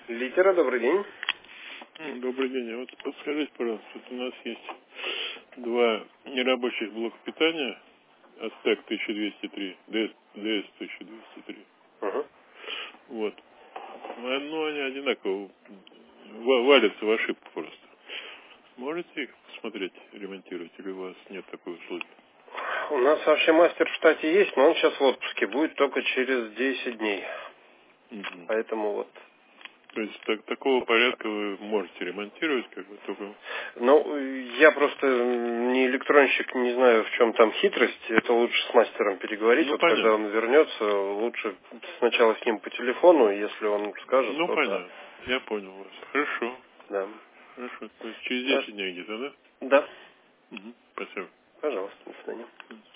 Литера, добрый день. Добрый день. Вот подскажите, пожалуйста, вот у нас есть два нерабочих блока питания, Aztec 1203, DS 1203. Угу. Вот. Ну, они одинаково валятся в ошибку просто. Можете их посмотреть, ремонтировать, или у вас нет такой услуги? У нас вообще мастер в штате есть, но он сейчас в отпуске, будет только через 10 дней. Угу. Поэтому вот. То есть такого порядка вы можете ремонтировать, как бы только... Ну, я просто не электронщик, не знаю, в чем там хитрость. Это лучше с мастером переговорить. Ну, Вот понятно. когда он вернется, лучше сначала с ним по телефону, если он скажет, Ну, то понятно. Я понял вас. Хорошо. да. Хорошо. То есть через Да. 10 дней где-то, да? Да. Угу. Спасибо. Пожалуйста, до свидания.